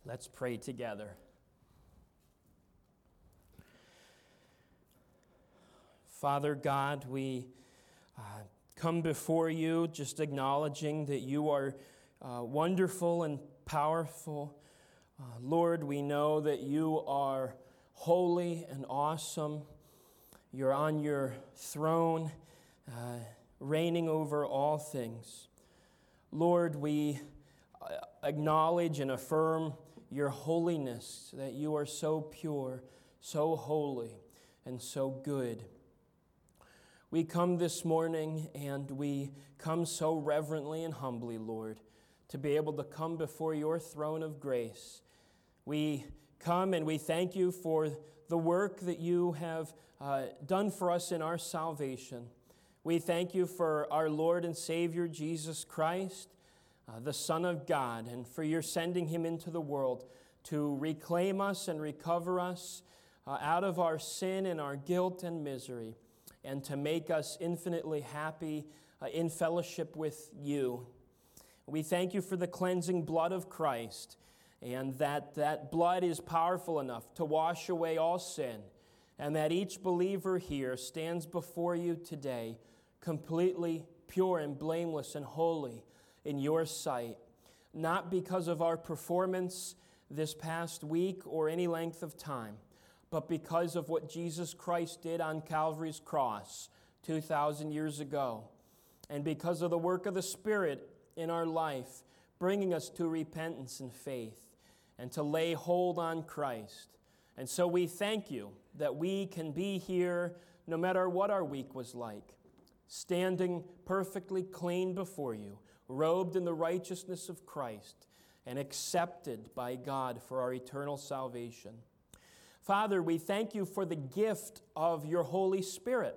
Let's pray together. Father God, we come before you just acknowledging that you are wonderful and powerful. Lord, we know that you are holy and awesome. You're on your throne, reigning over all things. Lord, we acknowledge and affirm your holiness, that you are so pure, so holy, and so good. We come this morning and we come so reverently and humbly, Lord, to be able to come before your throne of grace. We come and we thank you for the work that you have done for us in our salvation. We thank you for our Lord and Savior, Jesus Christ, the Son of God, and for your sending him into the world to reclaim us and recover us out of our sin and our guilt and misery, and to make us infinitely happy in fellowship with you. We thank you for the cleansing blood of Christ, and that blood is powerful enough to wash away all sin, and that each believer here stands before you today completely pure and blameless and holy in your sight, not because of our performance this past week or any length of time, but because of what Jesus Christ did on Calvary's cross 2,000 years ago, and because of the work of the Spirit in our life, bringing us to repentance and faith, and to lay hold on Christ. And so we thank you that we can be here no matter what our week was like, standing perfectly clean before you, robed in the righteousness of Christ, and accepted by God for our eternal salvation. Father, we thank you for the gift of your Holy Spirit,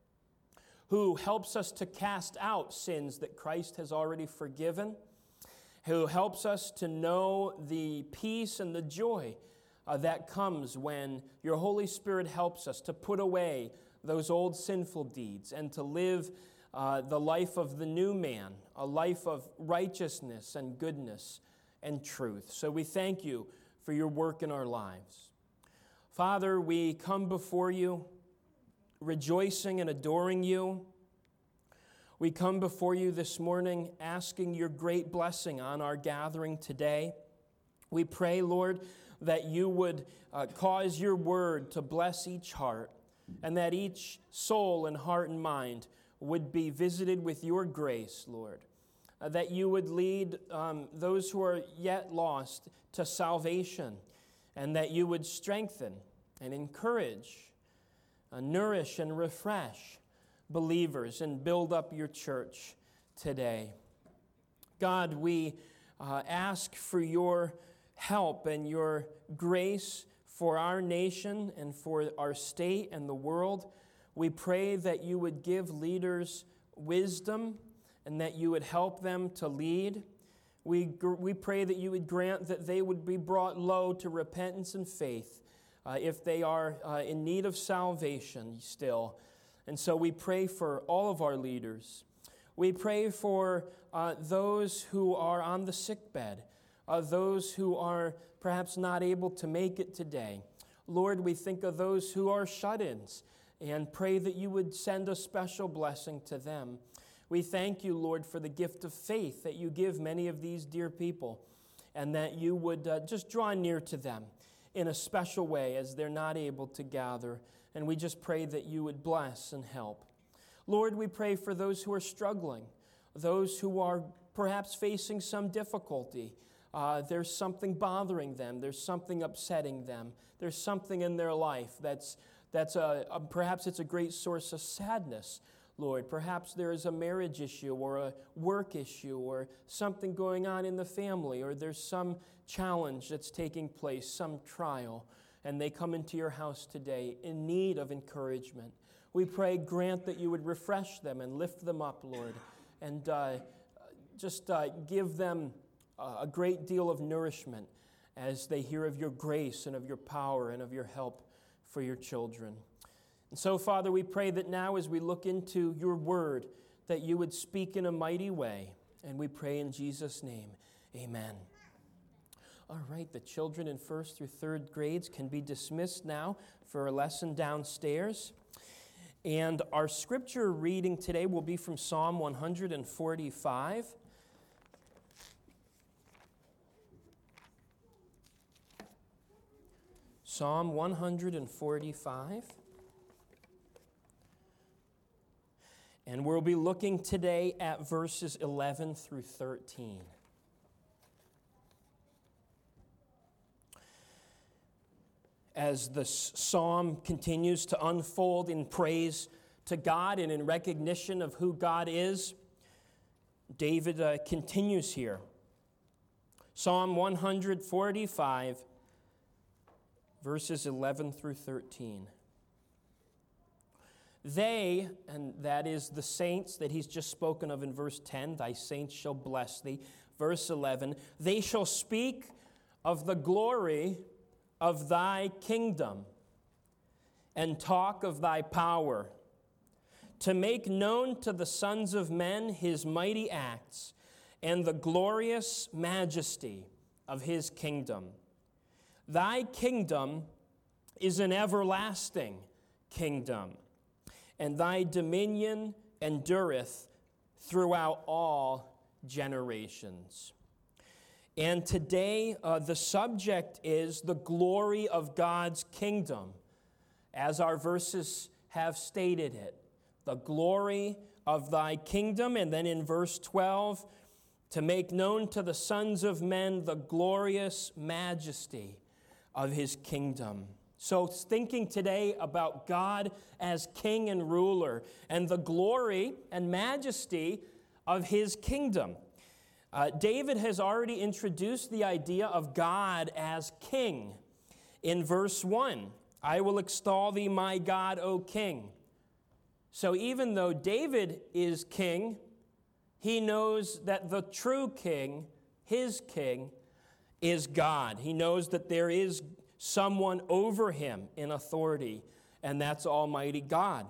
who helps us to cast out sins that Christ has already forgiven, who helps us to know the peace and the joy that comes when your Holy Spirit helps us to put away those old sinful deeds and to live the life of the new man, a life of righteousness and goodness and truth. So we thank you for your work in our lives. Father, we come before you rejoicing and adoring you. We come before you this morning asking your great blessing on our gathering today. We pray, Lord, that you would cause your word to bless each heart, and that each soul and heart and mind would be visited with your grace, Lord. That you would lead those who are yet lost to salvation, and that you would strengthen and encourage, nourish and refresh believers and build up your church today. God, we ask for your help and your grace for our nation and for our state and the world. We pray that you would give leaders wisdom and that you would help them to lead. We pray that you would grant that they would be brought low to repentance and faith if they are in need of salvation still. And so we pray for all of our leaders. We pray for those who are on the sickbed, those who are perhaps not able to make it today. Lord, we think of those who are shut-ins and pray that you would send a special blessing to them. We thank you, Lord, for the gift of faith that you give many of these dear people, and that you would just draw near to them in a special way as they're not able to gather. And we just pray that you would bless and help. Lord, we pray for those who are struggling, those who are perhaps facing some difficulty. There's something bothering them. There's something upsetting them. There's something in their life that's perhaps it's a great source of sadness, Lord. Perhaps there is a marriage issue or a work issue or something going on in the family, or there's some challenge that's taking place, some trial, and they come into your house today in need of encouragement. We pray, grant that you would refresh them and lift them up, Lord, and just give them a great deal of nourishment as they hear of your grace and of your power and of your help for your children. And so, Father, we pray that now as we look into your word, that you would speak in a mighty way. And we pray in Jesus' name, amen. All right, the children in 1st through 3rd grades can be dismissed now for a lesson downstairs. And our scripture reading today will be from Psalm 145. Psalm 145. And we'll be looking today at verses 11 through 13. As the psalm continues to unfold in praise to God and in recognition of who God is, David continues here. Psalm 145, verses 11 through 13. They, and that is the saints that he's just spoken of in verse 10, thy saints shall bless thee. Verse 11, they shall speak of the glory of thy kingdom and talk of thy power, to make known to the sons of men his mighty acts and the glorious majesty of his kingdom. Thy kingdom is an everlasting kingdom, and thy dominion endureth throughout all generations. And today, the subject is the glory of God's kingdom, as our verses have stated it. The glory of thy kingdom, and then in verse 12, to make known to the sons of men the glorious majesty of his kingdom. So thinking today about God as king and ruler, and the glory and majesty of his kingdom. David has already introduced the idea of God as king. In verse 1, I will extol thee, my God, O king. So even though David is king, he knows that the true king, his king, is God. He knows that there is someone over him in authority, and that's Almighty God.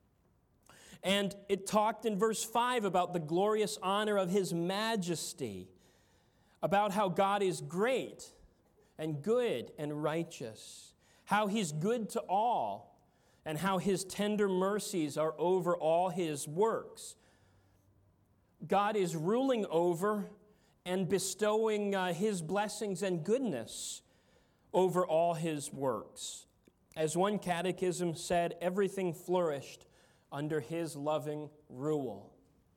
And it talked in verse 5 about the glorious honor of his majesty, about how God is great and good and righteous, how he's good to all, and how his tender mercies are over all his works. God is ruling over and bestowing his blessings and goodness over all his works. As one catechism said, everything flourished under his loving rule.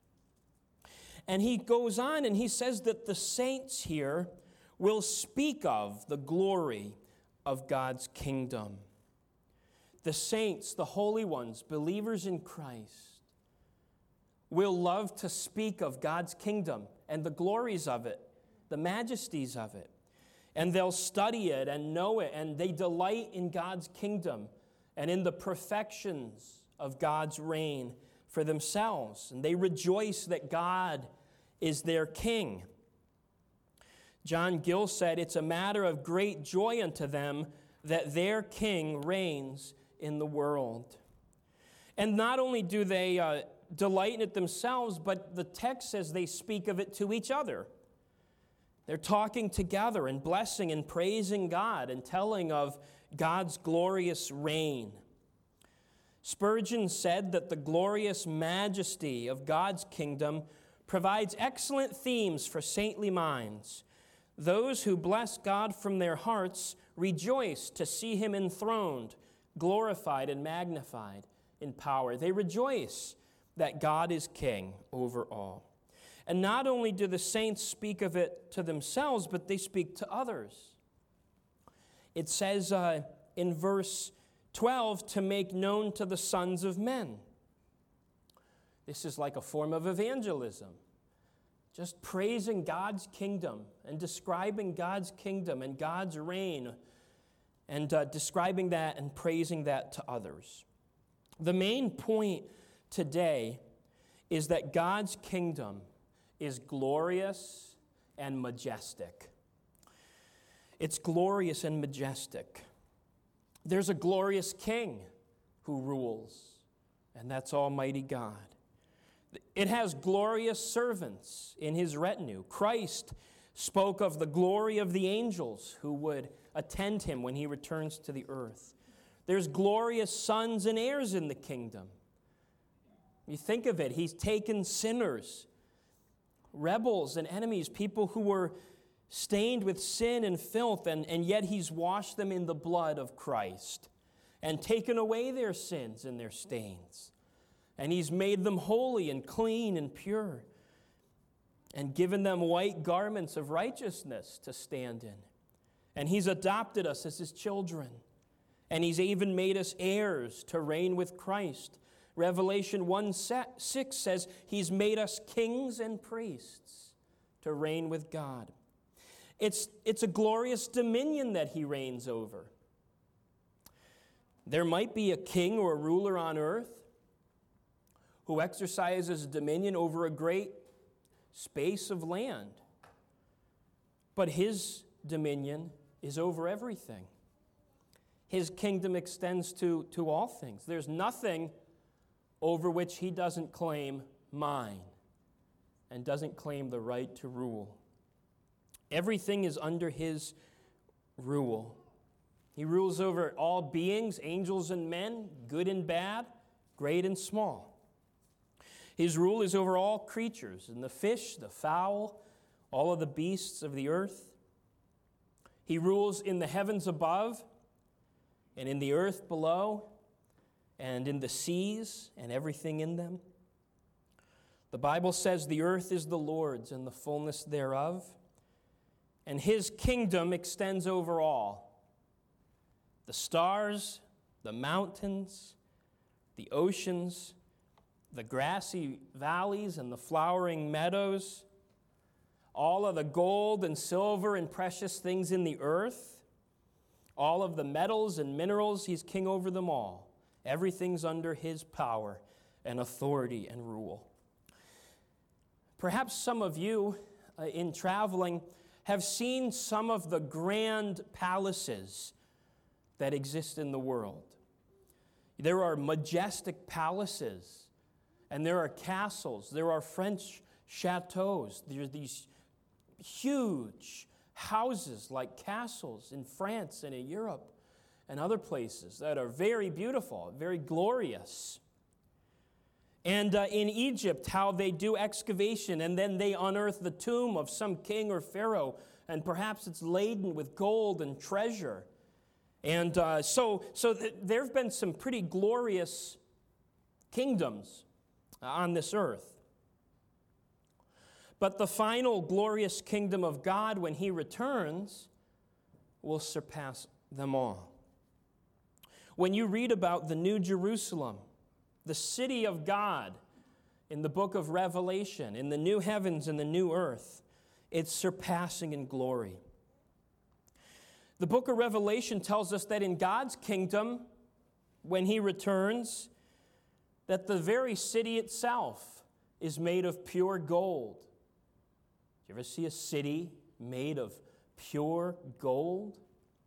And he goes on and he says that the saints here will speak of the glory of God's kingdom. The saints, the holy ones, believers in Christ, will love to speak of God's kingdom and the glories of it, the majesties of it. And they'll study it and know it, and they delight in God's kingdom and in the perfections of God's reign for themselves. And they rejoice that God is their king. John Gill said, it's a matter of great joy unto them that their king reigns in the world. And not only do they delight in it themselves, but the text says they speak of it to each other. They're talking together and blessing and praising God and telling of God's glorious reign. Spurgeon said that the glorious majesty of God's kingdom provides excellent themes for saintly minds. Those who bless God from their hearts rejoice to see him enthroned, glorified, and magnified in power. They rejoice that God is king over all. And not only do the saints speak of it to themselves, but they speak to others. It says in verse 12, to make known to the sons of men. This is like a form of evangelism. Just praising God's kingdom and describing God's kingdom and God's reign and describing that and praising that to others. The main point today is that God's kingdom is glorious and majestic. It's glorious and majestic. There's a glorious king who rules, and that's Almighty God. It has glorious servants in his retinue. Christ spoke of the glory of the angels who would attend him when he returns to the earth. There's glorious sons and heirs in the kingdom. You think of it, he's taken sinners, rebels and enemies, people who were stained with sin and filth, and yet he's washed them in the blood of Christ and taken away their sins and their stains. And he's made them holy and clean and pure and given them white garments of righteousness to stand in. And he's adopted us as his children. And he's even made us heirs to reign with Christ. Revelation 1:6 says he's made us kings and priests to reign with God. It's a glorious dominion that he reigns over. There might be a king or a ruler on earth who exercises dominion over a great space of land. But his dominion is over everything. His kingdom extends to all things. There's nothing over which he doesn't claim mine and doesn't claim the right to rule. Everything is under his rule. He rules over all beings, angels and men, good and bad, great and small. His rule is over all creatures, and the fish, the fowl, all of the beasts of the earth. He rules in the heavens above, and in the earth below, and in the seas, and everything in them. The Bible says the earth is the Lord's, and the fullness thereof, and his kingdom extends over all. The stars, the mountains, the oceans, the grassy valleys and the flowering meadows, all of the gold and silver and precious things in the earth, all of the metals and minerals, he's king over them all. Everything's under his power and authority and rule. Perhaps some of you in traveling have seen some of the grand palaces that exist in the world. There are majestic palaces, and there are castles, there are French chateaus, there are these huge houses like castles in France and in Europe and other places that are very beautiful, very glorious. And in Egypt, how they do excavation, and then they unearth the tomb of some king or pharaoh, and perhaps it's laden with gold and treasure. And so there have been some pretty glorious kingdoms on this earth. But the final glorious kingdom of God, when he returns, will surpass them all. When you read about the New Jerusalem, the city of God, in the book of Revelation, in the new heavens and the new earth, it's surpassing in glory. The book of Revelation tells us that in God's kingdom, when he returns, that the very city itself is made of pure gold. Do you ever see a city made of pure gold?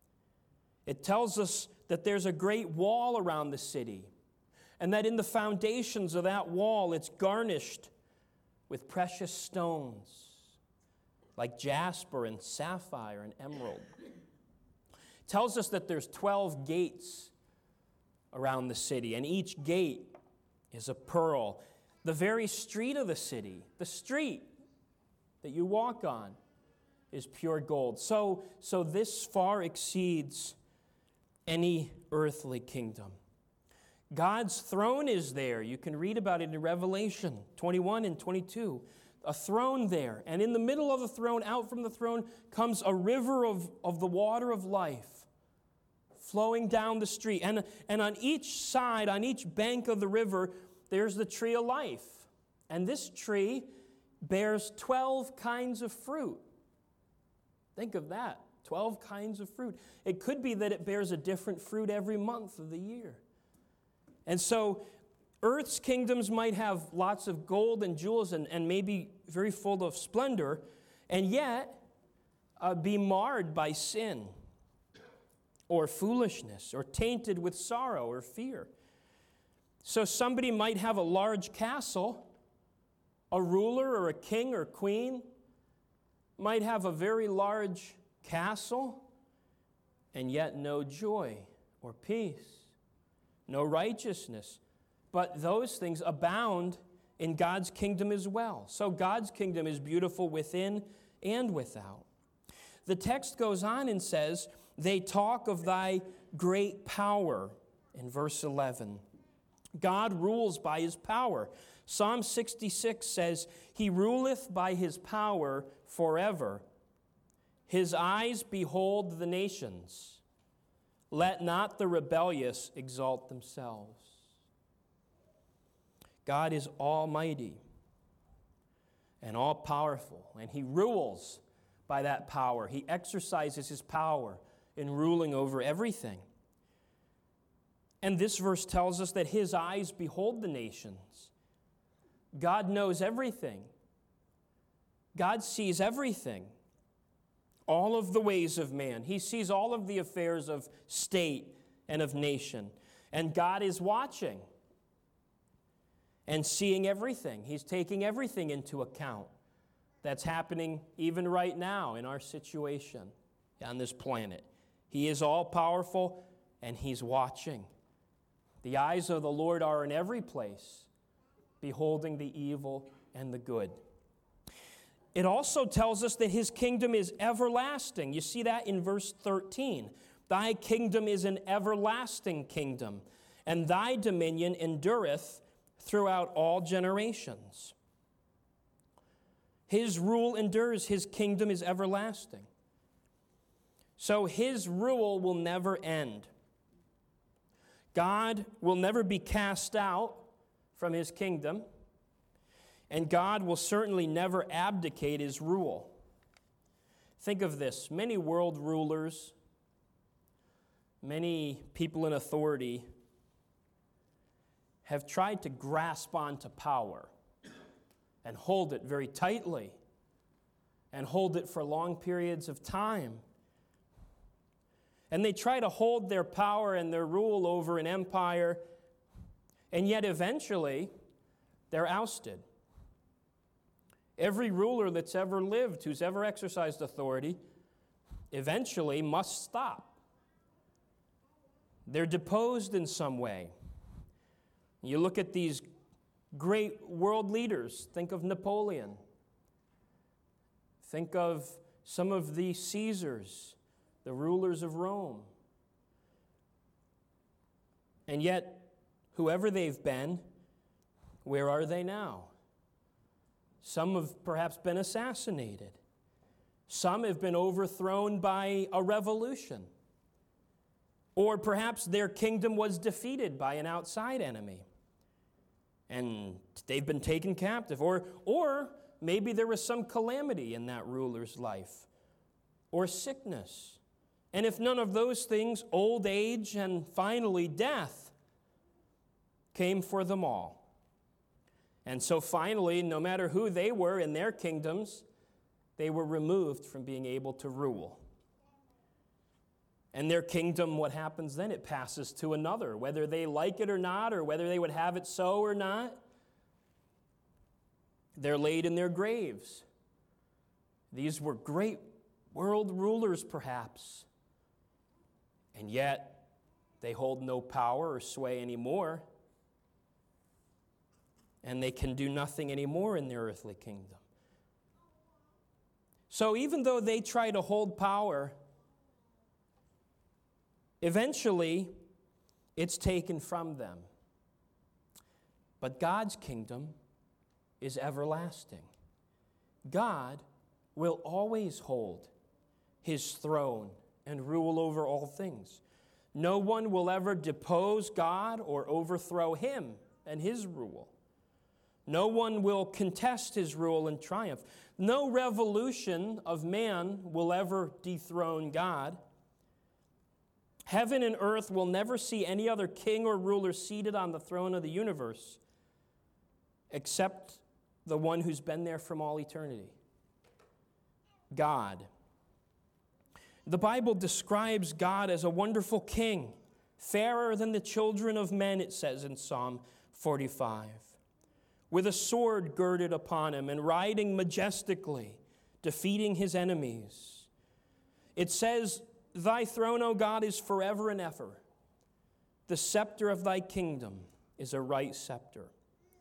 It tells us that there's a great wall around the city, and that in the foundations of that wall, it's garnished with precious stones, like jasper and sapphire and emerald. It tells us that there's 12 gates around the city, and each gate is a pearl. The very street of the city, the street that you walk on, is pure gold. So this far exceeds any earthly kingdom. God's throne is there. You can read about it in Revelation 21 and 22. A throne there. And in the middle of the throne, out from the throne, comes a river of the water of life flowing down the street. And on each side, on each bank of the river, there's the tree of life. And this tree bears 12 kinds of fruit. Think of that. 12 kinds of fruit. It could be that it bears a different fruit every month of the year. And so earth's kingdoms might have lots of gold and jewels and maybe very full of splendor, and yet be marred by sin or foolishness or tainted with sorrow or fear. So somebody might have a large castle, a ruler or a king or queen, might have a very large castle and yet no joy or peace, no righteousness. But those things abound in God's kingdom as well. So God's kingdom is beautiful within and without. The text goes on and says, they talk of thy great power in verse 11. God rules by his power. Psalm 66 says, he ruleth by his power forever. His eyes behold the nations. Let not the rebellious exalt themselves. God is almighty and all-powerful, and he rules by that power. He exercises his power in ruling over everything. And this verse tells us that his eyes behold the nations. God knows everything. God sees everything, all of the ways of man. He sees all of the affairs of state and of nation. And God is watching and seeing everything. He's taking everything into account that's happening even right now in our situation on this planet. He is all-powerful, and he's watching. The eyes of the Lord are in every place, beholding the evil and the good. It also tells us that his kingdom is everlasting. You see that in verse 13. Thy kingdom is an everlasting kingdom, and thy dominion endureth throughout all generations. His rule endures. His kingdom is everlasting. So his rule will never end. God will never be cast out from his kingdom, and God will certainly never abdicate his rule. Think of this. Many world rulers, many people in authority have tried to grasp onto power and hold it very tightly and hold it for long periods of time. And they try to hold their power and their rule over an empire, and yet eventually they're ousted. Every ruler that's ever lived, who's ever exercised authority, eventually must stop. They're deposed in some way. You look at these great world leaders. Think of Napoleon. Think of some of the Caesars, the rulers of Rome. And yet, whoever they've been, where are they now? Some have perhaps been assassinated. Some have been overthrown by a revolution. Or perhaps their kingdom was defeated by an outside enemy, and they've been taken captive. Or maybe there was some calamity in that ruler's life, or sickness. And if none of those things, old age and finally death came for them all. And so finally, no matter who they were in their kingdoms, they were removed from being able to rule. And their kingdom, what happens then? It passes to another, whether they like it or not, or whether they would have it so or not. They're laid in their graves. These were great world rulers, perhaps. And yet, they hold no power or sway anymore. And they can do nothing anymore in their earthly kingdom. So even though they try to hold power, eventually it's taken from them. But God's kingdom is everlasting. God will always hold his throne and rule over all things. No one will ever depose God or overthrow him and his rule. No one will contest his rule and triumph. No revolution of man will ever dethrone God. Heaven and earth will never see any other king or ruler seated on the throne of the universe except the one who's been there from all eternity, God. The Bible describes God as a wonderful king, fairer than the children of men, it says in Psalm 45. With a sword girded upon him and riding majestically, defeating his enemies. It says, "Thy throne, O God, is forever and ever. The scepter of thy kingdom is a right scepter."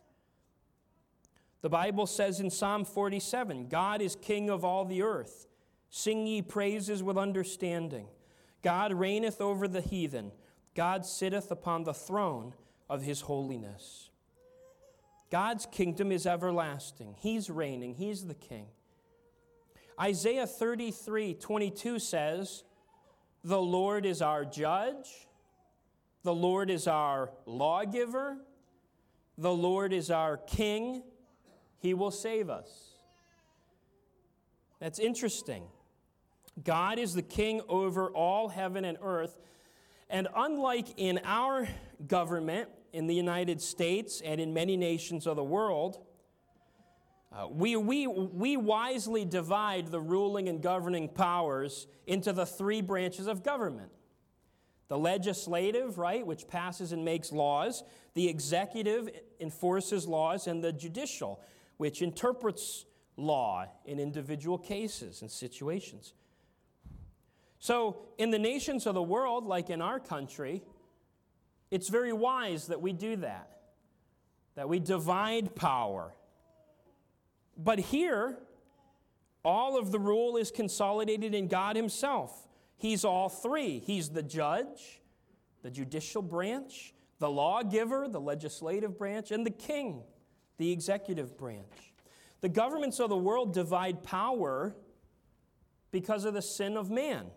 The Bible says in Psalm 47, "God is king of all the earth. Sing ye praises with understanding. God reigneth over the heathen. God sitteth upon the throne of his holiness." God's kingdom is everlasting. He's reigning. He's the king. Isaiah 33:22 says, "The Lord is our judge. The Lord is our lawgiver. The Lord is our king. He will save us." That's interesting. God is the king over all heaven and earth. And unlike in our government in the United States and in many nations of the world, we wisely divide the ruling and governing powers into the three branches of government. The legislative, right, which passes and makes laws. The executive enforces laws. And the judicial, which interprets law in individual cases and situations. So in the nations of the world, like in our country, it's very wise that we do that we divide power. But here, all of the rule is consolidated in God himself. He's all three. He's the judge, the judicial branch, the lawgiver, the legislative branch, and the king, the executive branch. The governments of the world divide power because of the sin of man.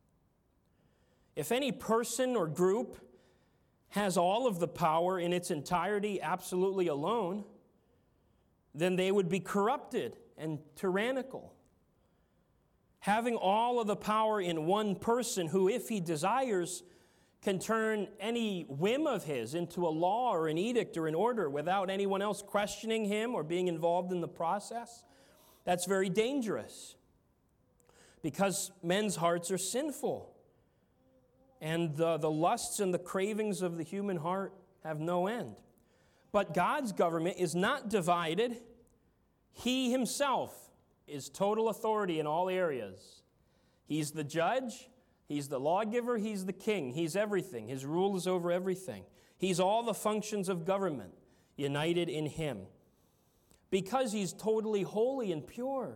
If any person or group has all of the power in its entirety absolutely alone, then they would be corrupted and tyrannical. Having all of the power in one person who, if he desires, can turn any whim of his into a law or an edict or an order without anyone else questioning him or being involved in the process, that's very dangerous because men's hearts are sinful. And the lusts and the cravings of the human heart have no end. But God's government is not divided. He himself is total authority in all areas. He's the judge, he's the lawgiver, he's the king, he's everything. His rule is over everything. He's all the functions of government united in him. Because he's totally holy and pure.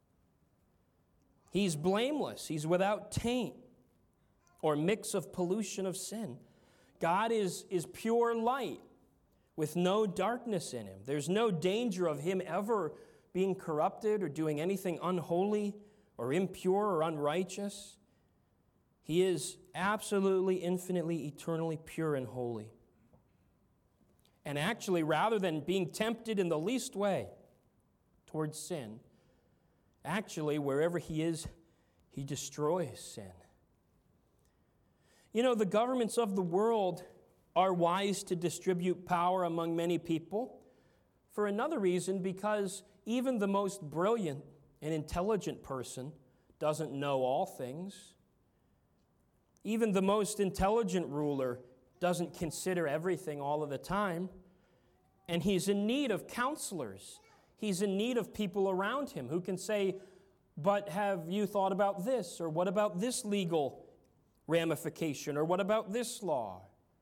He's blameless, he's without taint or mix of pollution of sin. God is pure light with no darkness in him. There's no danger of him ever being corrupted or doing anything unholy or impure or unrighteous. He is absolutely, infinitely, eternally pure and holy. And actually, rather than being tempted in the least way towards sin, actually, wherever he is, he destroys sin. You know, the governments of the world are wise to distribute power among many people for another reason, because even the most brilliant and intelligent person doesn't know all things. Even the most intelligent ruler doesn't consider everything all of the time. And he's in need of counselors. He's in need of people around him who can say, "But have you thought about this? Or what about this legal ramification? Or what about this law?"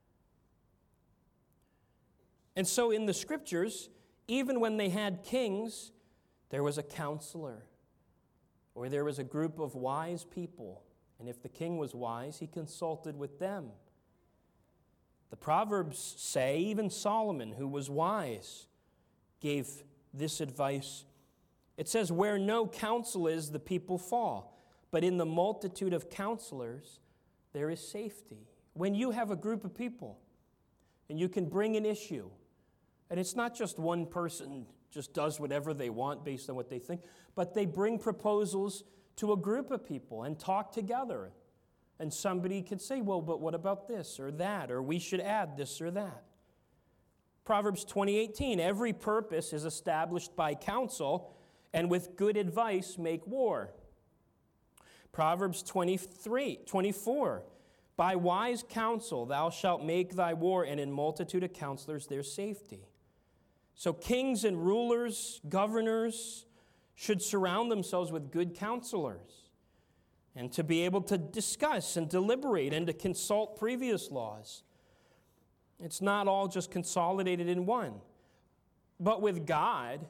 And so in the scriptures, even when they had kings, there was a counselor, or there was a group of wise people. And if the king was wise, he consulted with them. The Proverbs say even Solomon, who was wise, gave this advice. It says, "Where no counsel is, the people fall. But in the multitude of counselors, there is safety." When you have a group of people and you can bring an issue, and it's not just one person just does whatever they want based on what they think, but they bring proposals to a group of people and talk together. And somebody could say, "Well, but what about this or that? Or we should add this or that." Proverbs 20:18, "Every purpose is established by counsel, and with good advice make war." Proverbs 23:24, "By wise counsel thou shalt make thy war, and in multitude of counselors there's safety." So kings and rulers, governors should surround themselves with good counselors, and to be able to discuss and deliberate and to consult previous laws. It's not all just consolidated in one. But with God,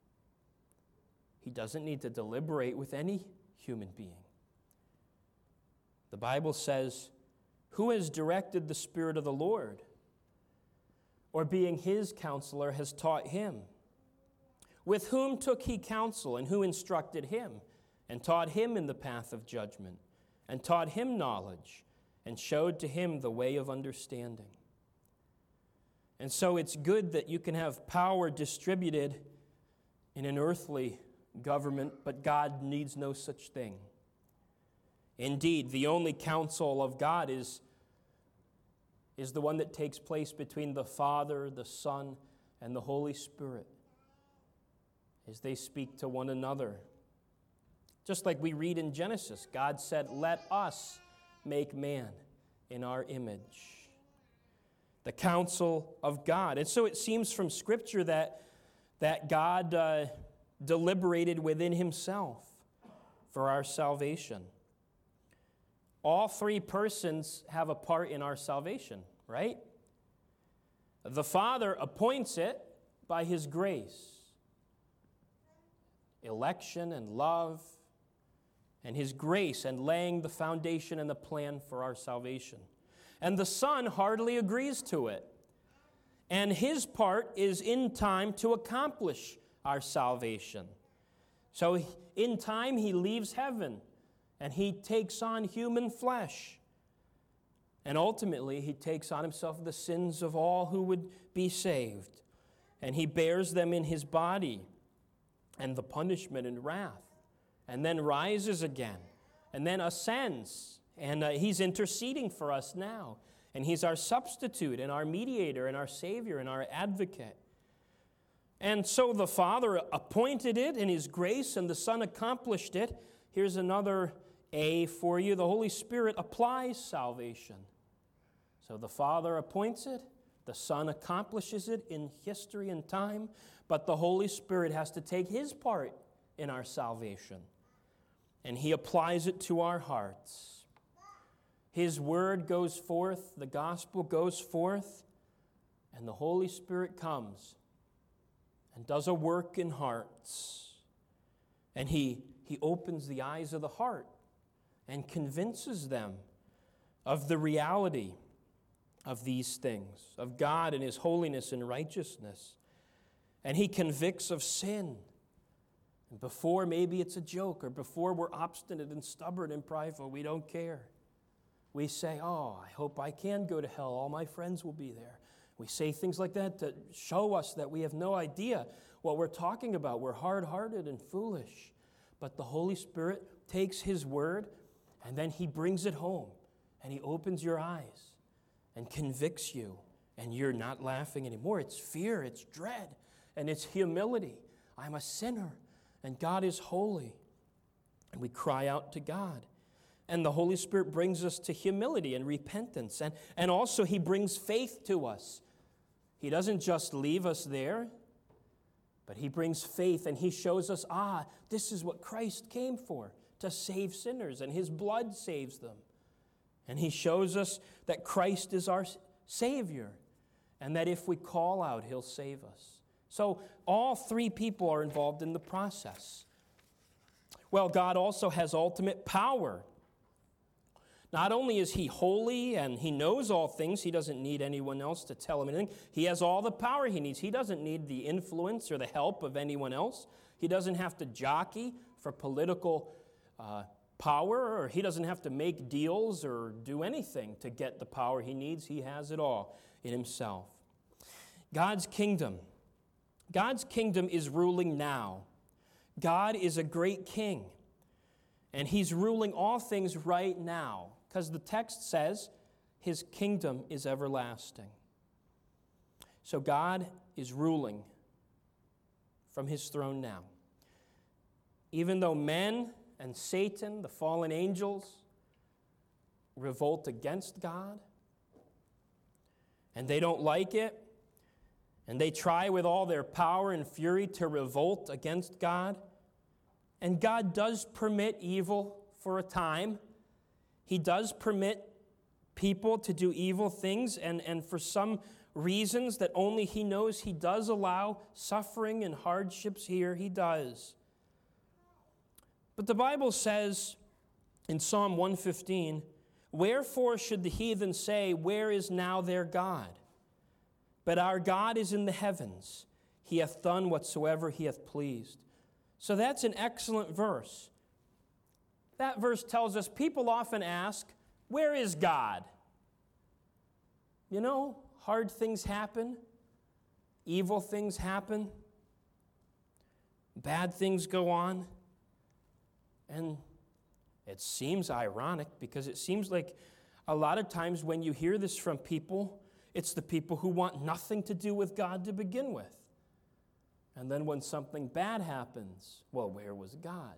He doesn't need to deliberate with any human being. The Bible says, "Who has directed the Spirit of the Lord? Or being His counselor has taught Him? With whom took He counsel, and who instructed Him, and taught Him in the path of judgment, and taught Him knowledge, and showed to Him the way of understanding?" And so it's good that you can have power distributed in an earthly government, but God needs no such thing. Indeed, the only counsel of God is the one that takes place between the Father, the Son, and the Holy Spirit as they speak to one another. Just like we read in Genesis, God said, "Let us make man in our image." The counsel of God. And so it seems from Scripture that God deliberated within Himself for our salvation. All three persons have a part in our salvation, right? The Father appoints it by His grace, election and love, and His grace and laying the foundation and the plan for our salvation. And the Son hardly agrees to it. And His part is in time to accomplish our salvation. So in time, He leaves heaven and He takes on human flesh. And ultimately, He takes on Himself the sins of all who would be saved. And He bears them in His body and the punishment and wrath. And then rises again. And then ascends. And He's interceding for us now. And He's our substitute and our mediator and our Savior and our advocate. And so the Father appointed it in His grace, and the Son accomplished it. Here's another A for you. The Holy Spirit applies salvation. So the Father appoints it. The Son accomplishes it in history and time. But the Holy Spirit has to take His part in our salvation. And He applies it to our hearts. His word goes forth, the gospel goes forth, and the Holy Spirit comes and does a work in hearts. And He opens the eyes of the heart and convinces them of the reality of these things, of God and His holiness and righteousness. And He convicts of sin. And before maybe it's a joke, or before we're obstinate and stubborn and prideful, we don't care. We say, "Oh, I hope I can go to hell. All my friends will be there." We say things like that to show us that we have no idea what we're talking about. We're hard-hearted and foolish. But the Holy Spirit takes His word, and then He brings it home, and He opens your eyes and convicts you, and you're not laughing anymore. It's fear, it's dread, and it's humility. I'm a sinner, and God is holy. And we cry out to God. And the Holy Spirit brings us to humility and repentance. And also He brings faith to us. He doesn't just leave us there, but He brings faith and He shows us, this is what Christ came for, to save sinners, and His blood saves them. And He shows us that Christ is our Savior, and that if we call out, He'll save us. So all three people are involved in the process. Well, God also has ultimate power. Not only is He holy and He knows all things, He doesn't need anyone else to tell Him anything. He has all the power He needs. He doesn't need the influence or the help of anyone else. He doesn't have to jockey for political power, or He doesn't have to make deals or do anything to get the power He needs. He has it all in Himself. God's kingdom is ruling now. God is a great king, and He's ruling all things right now, because the text says His kingdom is everlasting. So God is ruling from His throne now. Even though men and Satan, the fallen angels, revolt against God, and they don't like it, and they try with all their power and fury to revolt against God, And God does permit evil for a time. He does permit people to do evil things, and for some reasons that only He knows, He does allow suffering and hardships here. He does. But the Bible says in Psalm 115, "Wherefore should the heathen say, Where is now their God? But our God is in the heavens. He hath done whatsoever He hath pleased." So that's an excellent verse. That verse tells us people often ask, where is God? You know, hard things happen. Evil things happen. Bad things go on. And it seems ironic because it seems like a lot of times when you hear this from people, it's the people who want nothing to do with God to begin with. And then when something bad happens, well, where was God?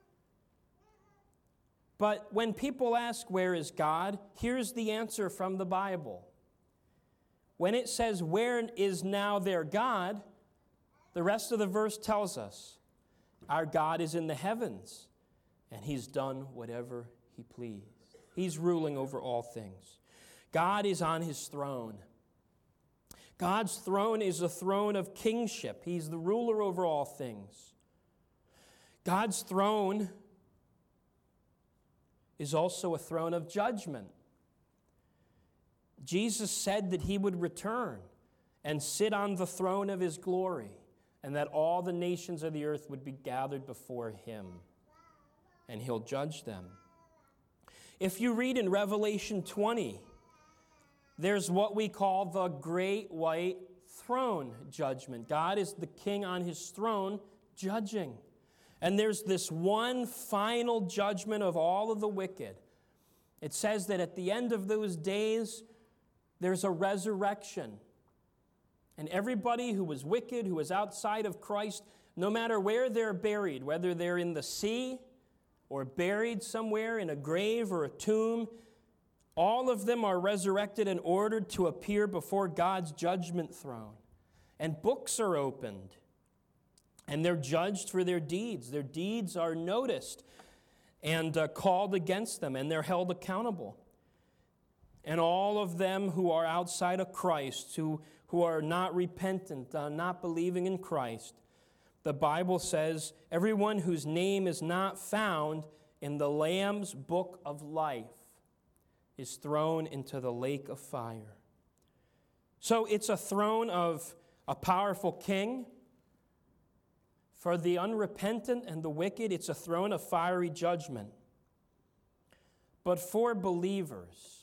But when people ask, where is God? Here's the answer from the Bible. When it says, where is now their God? The rest of the verse tells us, our God is in the heavens, and He's done whatever He pleased. He's ruling over all things. God is on His throne. God's throne is a throne of kingship. He's the ruler over all things. God's throne is also a throne of judgment. Jesus said that He would return and sit on the throne of His glory, and that all the nations of the earth would be gathered before Him, and He'll judge them. If you read in Revelation 20, there's what we call the Great White Throne judgment. God is the king on His throne judging. And there's this one final judgment of all of the wicked. It says that at the end of those days, there's a resurrection. And everybody who was wicked, who was outside of Christ, no matter where they're buried, whether they're in the sea or buried somewhere in a grave or a tomb, all of them are resurrected and ordered to appear before God's judgment throne. And books are opened. And they're judged for their deeds. Their deeds are noticed and called against them, and they're held accountable. And all of them who are outside of Christ, who are not repentant, not believing in Christ, the Bible says, everyone whose name is not found in the Lamb's book of life is thrown into the lake of fire. So it's a throne of a powerful king. For the unrepentant and the wicked, it's a throne of fiery judgment. But for believers,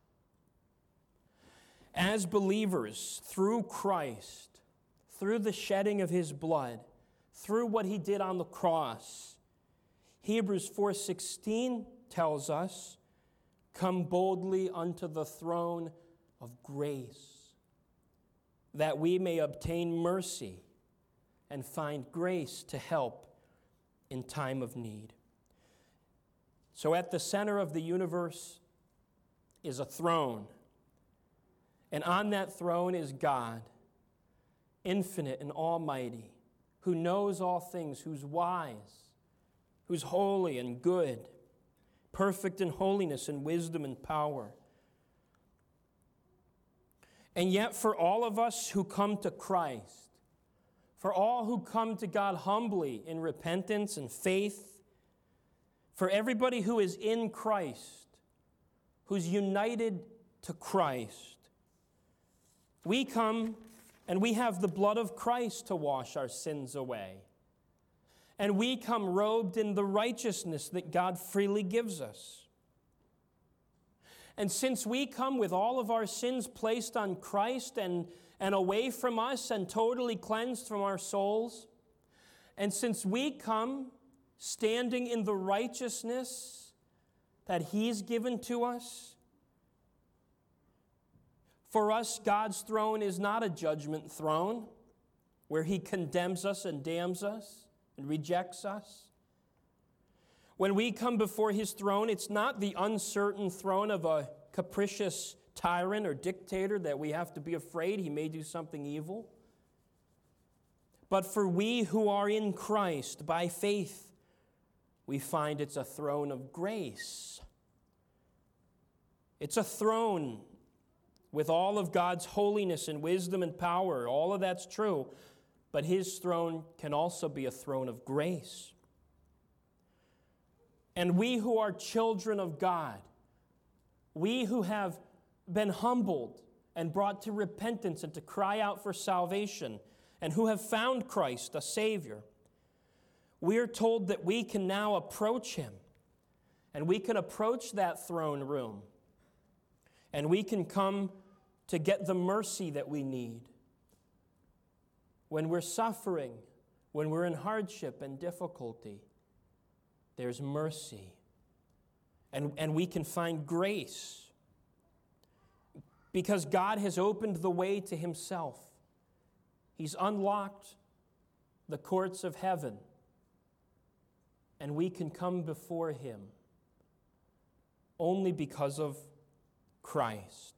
as believers, through Christ, through the shedding of His blood, through what He did on the cross, Hebrews 4:16 tells us, come boldly unto the throne of grace, that we may obtain mercy and find grace to help in time of need. So at the center of the universe is a throne. And on that throne is God, infinite and almighty, who knows all things, who's wise, who's holy and good, perfect in holiness and wisdom and power. And yet for all of us who come to Christ, for all who come to God humbly in repentance and faith, for everybody who is in Christ, who's united to Christ, we come and we have the blood of Christ to wash our sins away. And we come robed in the righteousness that God freely gives us. And since we come with all of our sins placed on Christ and away from us and totally cleansed from our souls, and since we come standing in the righteousness that He's given to us, for us, God's throne is not a judgment throne where He condemns us and damns us and rejects us. When we come before His throne, it's not the uncertain throne of a capricious tyrant or dictator that we have to be afraid He may do something evil. But for we who are in Christ by faith, we find it's a throne of grace. It's a throne with all of God's holiness and wisdom and power. All of that's true. But his throne can also be a throne of grace. And we who are children of God, we who have been humbled and brought to repentance and to cry out for salvation, and who have found Christ, a Savior, we are told that we can now approach him, and we can approach that throne room, and we can come to get the mercy that we need. When we're suffering, when we're in hardship and difficulty, there's mercy, and we can find grace, because God has opened the way to himself. He's unlocked the courts of heaven, and we can come before him only because of Christ.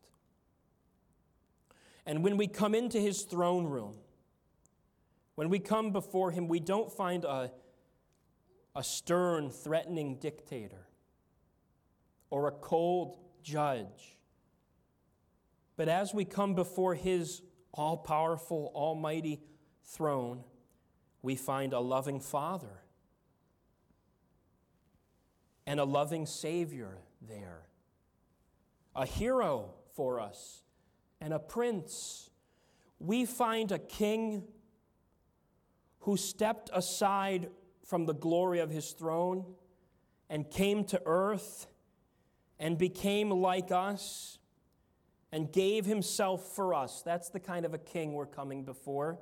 And when we come into his throne room, when we come before him, we don't find a stern, threatening dictator or a cold judge. But as we come before his all-powerful, almighty throne, we find a loving Father and a loving Savior there, a hero for us and a prince. We find a king who stepped aside from the glory of his throne and came to earth and became like us and gave himself for us. That's the kind of a king we're coming before.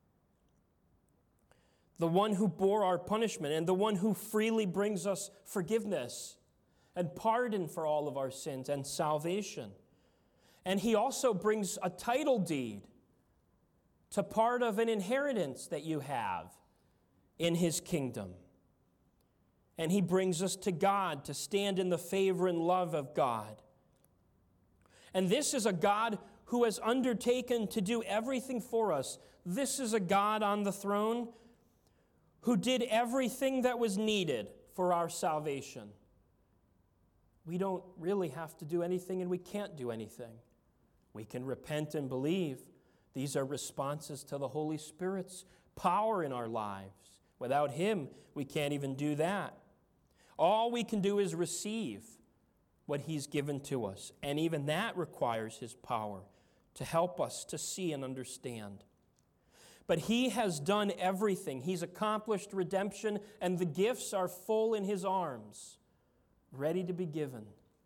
The one who bore our punishment and the one who freely brings us forgiveness and pardon for all of our sins and salvation. And he also brings a title deed to part of an inheritance that you have in his kingdom. And he brings us to God to stand in the favor and love of God. And this is a God who has undertaken to do everything for us. This is a God on the throne who did everything that was needed for our salvation. We don't really have to do anything, and we can't do anything. We can repent and believe. These are responses to the Holy Spirit's power in our lives. Without him, we can't even do that. All we can do is receive what he's given to us, and even that requires his power to help us to see and understand. But he has done everything. He's accomplished redemption, and the gifts are full in his arms, ready to be given.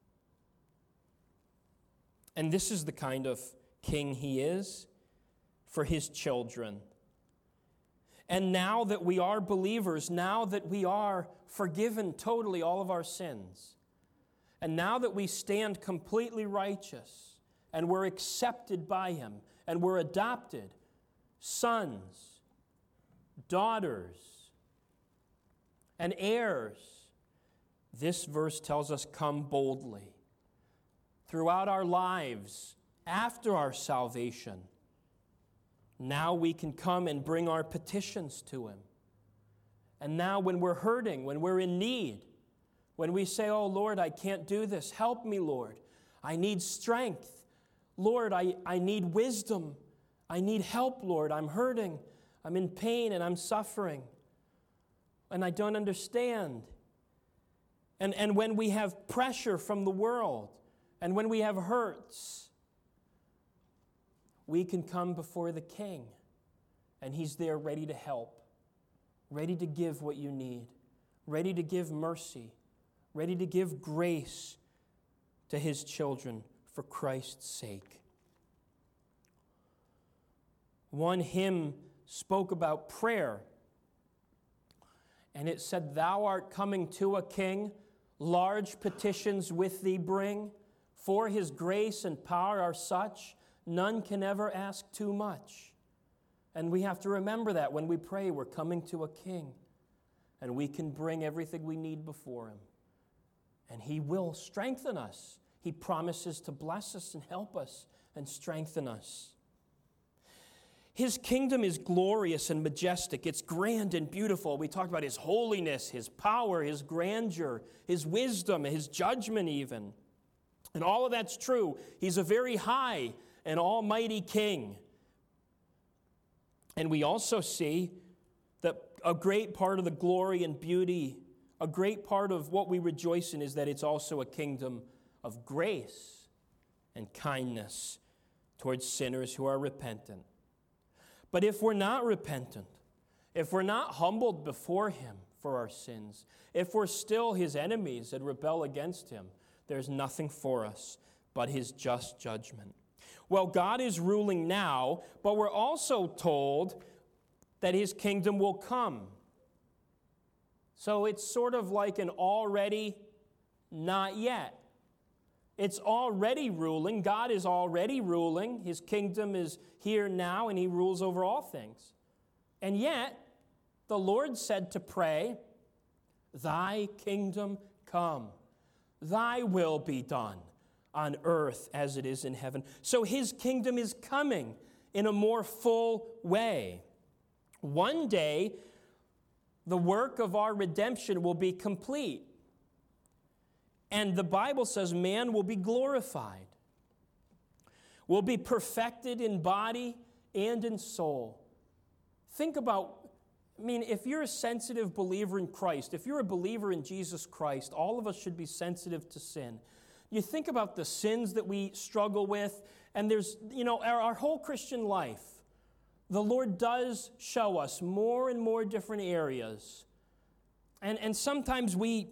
And this is the kind of king he is for his children. And now that we are believers, now that we are forgiven totally all of our sins, and now that we stand completely righteous, and we're accepted by him, and we're adopted sons, daughters, and heirs, this verse tells us, come boldly. Throughout our lives, after our salvation, now we can come and bring our petitions to him. And now when we're hurting, when we're in need, when we say, oh, Lord, I can't do this. Help me, Lord. I need strength. Lord, I need wisdom. I need help, Lord. I'm hurting. I'm in pain and I'm suffering. And I don't understand. And when we have pressure from the world, and when we have hurts, we can come before the King, and he's there ready to help, ready to give what you need, ready to give mercy, ready to give grace to his children for Christ's sake. One hymn spoke about prayer, and it said, thou art coming to a king, large petitions with thee bring, for his grace and power are such, none can ever ask too much. And we have to remember that when we pray, we're coming to a king, and we can bring everything we need before him. And he will strengthen us. He promises to bless us and help us and strengthen us. His kingdom is glorious and majestic. It's grand and beautiful. We talked about His holiness, His power, His grandeur, His wisdom, His judgment even. And all of that's true. He's a very high and almighty King. And we also see that a great part of the glory and beauty, a great part of what we rejoice in is that it's also a kingdom of grace and kindness towards sinners who are repentant. But if we're not repentant, if we're not humbled before Him for our sins, if we're still His enemies and rebel against Him, there's nothing for us but His just judgment. Well, God is ruling now, but we're also told that His kingdom will come. So it's sort of like an already, not yet. It's already ruling. God is already ruling. His kingdom is here now, and He rules over all things. And yet, the Lord said to pray, "Thy kingdom come. Thy will be done on earth as it is in heaven." So His kingdom is coming in a more full way. One day, the work of our redemption will be complete. And the Bible says man will be glorified, will be perfected in body and in soul. Think about, if you're a sensitive believer in Christ, if you're a believer in Jesus Christ, all of us should be sensitive to sin. You think about the sins that we struggle with, and there's, our whole Christian life, the Lord does show us more and more different areas. And sometimes we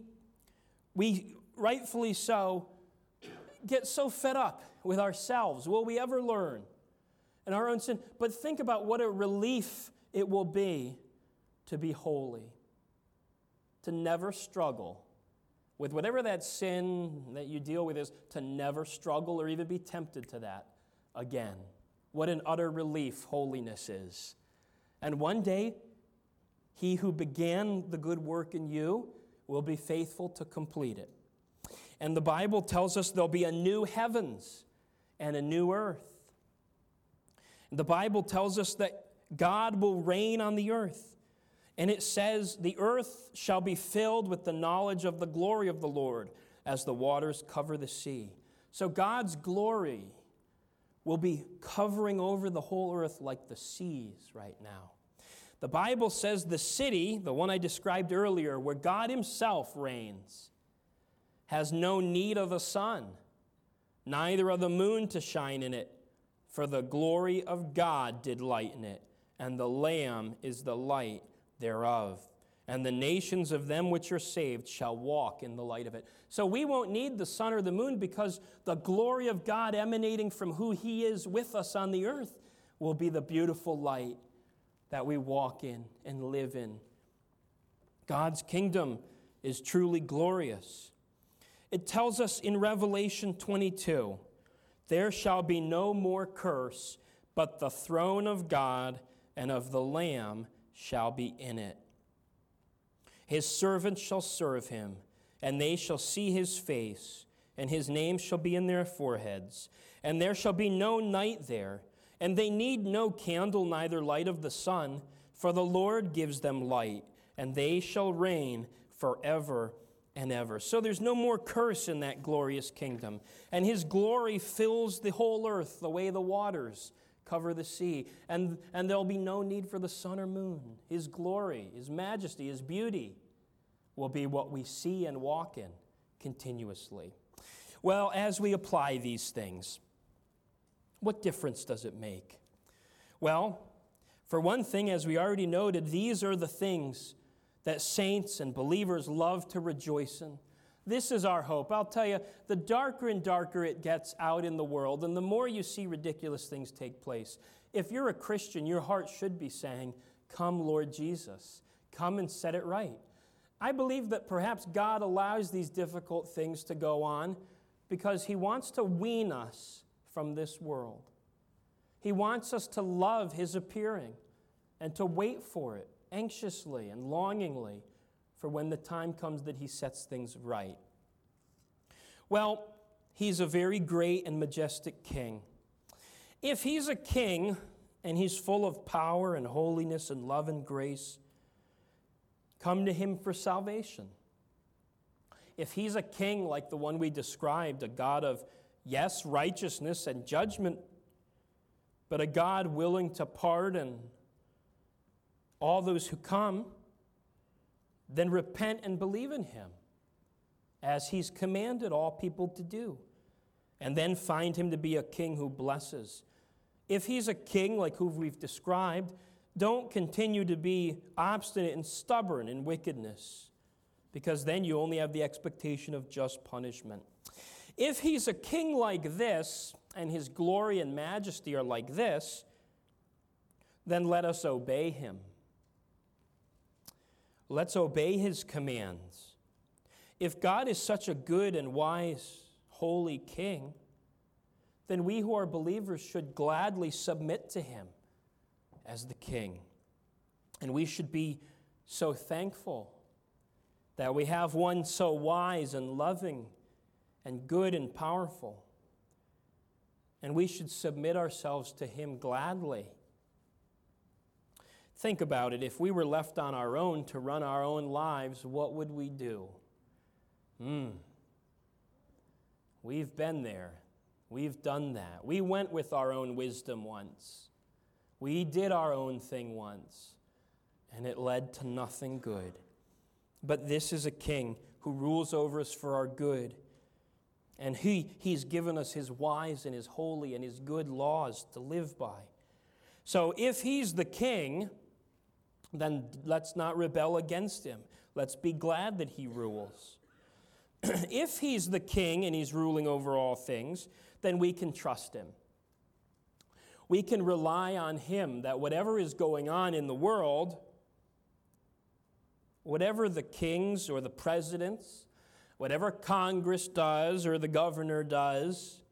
rightfully so, get so fed up with ourselves. Will we ever learn in our own sin? But think about what a relief it will be to be holy, to never struggle with whatever that sin that you deal with is, to never struggle or even be tempted to that again. What an utter relief holiness is. And one day, He who began the good work in you will be faithful to complete it. And the Bible tells us there'll be a new heavens and a new earth. The Bible tells us that God will reign on the earth. And it says, the earth shall be filled with the knowledge of the glory of the Lord as the waters cover the sea. So God's glory will be covering over the whole earth like the seas right now. The Bible says the city, the one I described earlier, where God Himself reigns, has no need of the sun, neither of the moon to shine in it, for the glory of God did lighten it, and the Lamb is the light thereof. And the nations of them which are saved shall walk in the light of it. So we won't need the sun or the moon, because the glory of God emanating from who He is with us on the earth will be the beautiful light that we walk in and live in. God's kingdom is truly glorious. It tells us in Revelation 22, there shall be no more curse, but the throne of God and of the Lamb shall be in it. His servants shall serve Him, and they shall see His face, and His name shall be in their foreheads. And there shall be no night there, and they need no candle, neither light of the sun, for the Lord gives them light, and they shall reign forever and ever. So there's no more curse in that glorious kingdom. And His glory fills the whole earth the way the waters cover the sea. And there'll be no need for the sun or moon. His glory, His majesty, His beauty will be what we see and walk in continuously. Well, as we apply these things, what difference does it make? Well, for one thing, as we already noted, these are the things that saints and believers love to rejoice in. This is our hope. I'll tell you, the darker and darker it gets out in the world, and the more you see ridiculous things take place, if you're a Christian, your heart should be saying, "Come, Lord Jesus, come and set it right." I believe that perhaps God allows these difficult things to go on because He wants to wean us from this world. He wants us to love His appearing and to wait for it anxiously and longingly for when the time comes that He sets things right. Well, He's a very great and majestic King. If He's a king and he's full of power and holiness and love and grace. Come to him for salvation. If he's a king like the one we described, a God of, yes, righteousness and judgment, but a God willing to pardon all those who come, then repent and believe in him, as he's commanded all people to do, and then find him to be a king who blesses. If he's a king like who we've described, don't continue to be obstinate and stubborn in wickedness, because then you only have the expectation of just punishment. If he's a king like this, and his glory and majesty are like this, then let us obey him. Let's obey his commands. If God is such a good and wise, holy king, then we who are believers should gladly submit to him as the king. And we should be so thankful that we have one so wise and loving and good and powerful. And we should submit ourselves to him gladly. Think about it. If we were left on our own to run our own lives, what would we do? We've been there. We've done that. We went with our own wisdom once. We did our own thing once, and it led to nothing good. But this is a king who rules over us for our good, and he's given us his wise and his holy and his good laws to live by. So if he's the king, then let's not rebel against him. Let's be glad that he rules. If he's the king and he's ruling over all things, then we can trust him. We can rely on him that whatever is going on in the world, whatever the kings or the presidents, whatever Congress does or the governor does,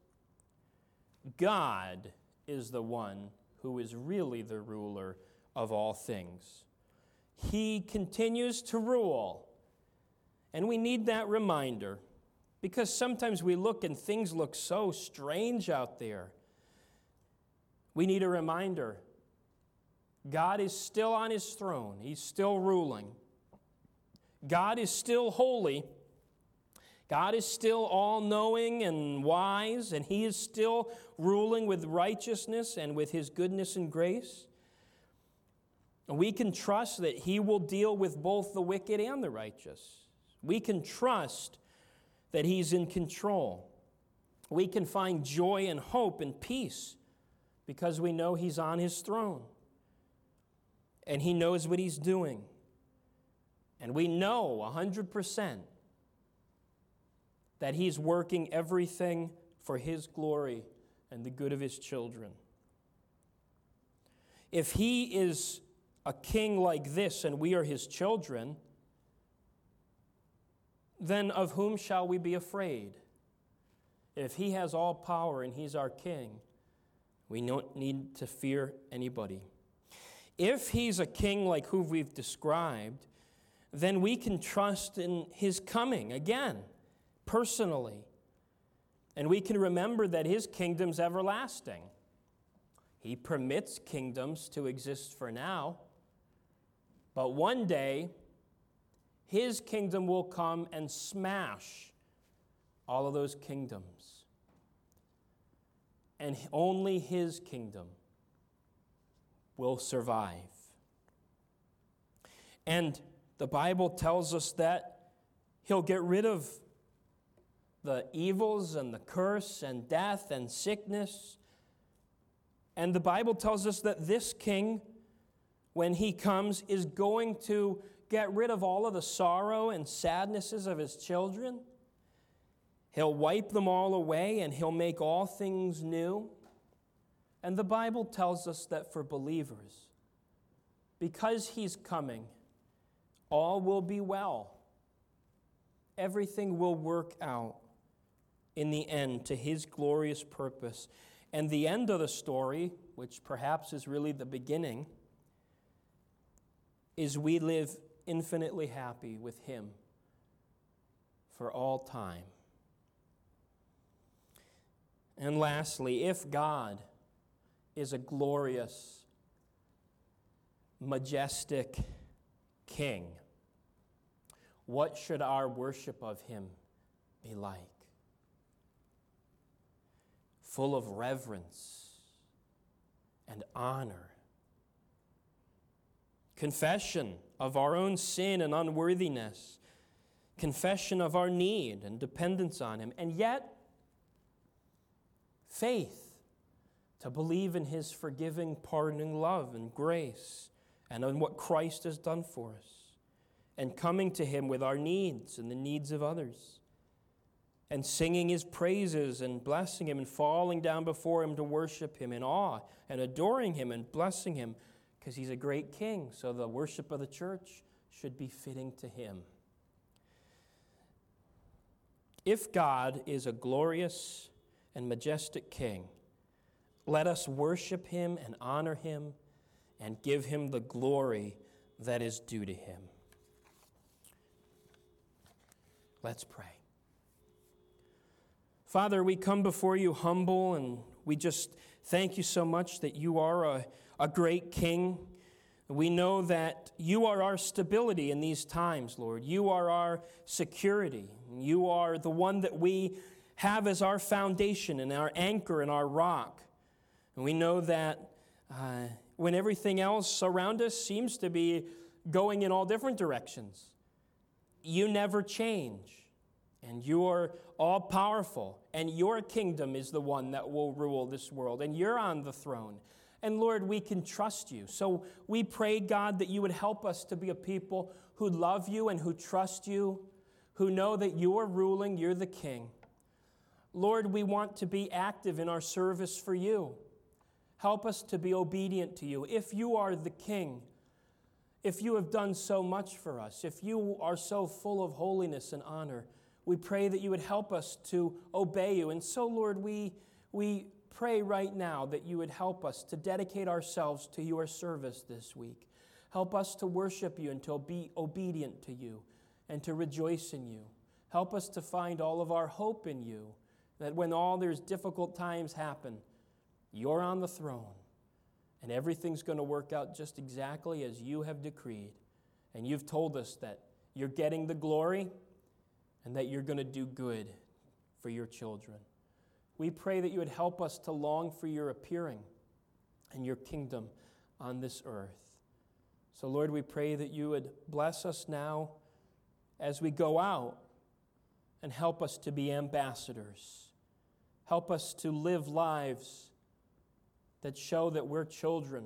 God is the one who is really the ruler of all things. He continues to rule. And we need that reminder, because sometimes we look and things look so strange out there. We need a reminder. God is still on his throne. He's still ruling. God is still holy. God is still all-knowing and wise, and he is still ruling with righteousness and with his goodness and grace. And we can trust that he will deal with both the wicked and the righteous. We can trust that he's in control. We can find joy and hope and peace because we know he's on his throne and he knows what he's doing. And we know 100% that he's working everything for his glory and the good of his children. If he is a king like this and we are his children, then of whom shall we be afraid? If he has all power and he's our king, we don't need to fear anybody. If he's a king like who we've described, then we can trust in his coming again, personally. And we can remember that his kingdom's everlasting. He permits kingdoms to exist for now, but one day, his kingdom will come and smash all of those kingdoms. And only his kingdom will survive. And the Bible tells us that he'll get rid of the evils and the curse and death and sickness. And the Bible tells us that this king, when he comes, is going to get rid of all of the sorrow and sadnesses of his children. He'll wipe them all away and he'll make all things new. And the Bible tells us that for believers, because he's coming, all will be well. Everything will work out in the end to his glorious purpose. And the end of the story, which perhaps is really the beginning, is we live infinitely happy with him for all time. And lastly, if God is a glorious, majestic King, what should our worship of him be like? Full of reverence and honor. Confession of our own sin and unworthiness. Confession of our need and dependence on him. And yet, faith to believe in his forgiving, pardoning love and grace and on what Christ has done for us. And coming to him with our needs and the needs of others. And singing his praises and blessing him and falling down before him to worship him in awe and adoring him and blessing him because he's a great king. So the worship of the church should be fitting to him. If God is a glorious and majestic king, let us worship him and honor him and give him the glory that is due to him. Let's pray. Father, we come before you humble, and we just thank you so much that you are a great king. We know that you are our stability in these times, Lord. You are our security. You are the one that we have as our foundation and our anchor and our rock. And we know that when everything else around us seems to be going in all different directions, you never change, and you are all-powerful, and your kingdom is the one that will rule this world, and you're on the throne. And Lord, we can trust you. So we pray, God, that you would help us to be a people who love you and who trust you, who know that you are ruling, you're the king. Lord, we want to be active in our service for you. Help us to be obedient to you. If you are the king, if you have done so much for us, if you are so full of holiness and honor, we pray that you would help us to obey you. And so, Lord, we pray right now that you would help us to dedicate ourselves to your service this week. Help us to worship you and to be obedient to you and to rejoice in you. Help us to find all of our hope in you, that when all these difficult times happen, you're on the throne. And everything's going to work out just exactly as you have decreed. And you've told us that you're getting the glory and that you're going to do good for your children. We pray that you would help us to long for your appearing and your kingdom on this earth. So, Lord, we pray that you would bless us now as we go out and help us to be ambassadors. Help us to live lives that show that we're children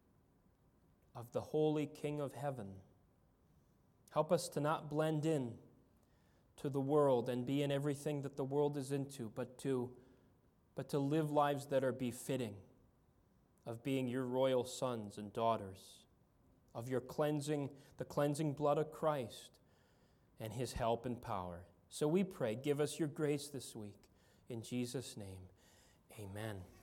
of the Holy King of Heaven. Help us to not blend in to the world and be in everything that the world is into, but to live lives that are befitting of being your royal sons and daughters, of your the cleansing blood of Christ and his help and power. So we pray, give us your grace this week. In Jesus' name, amen.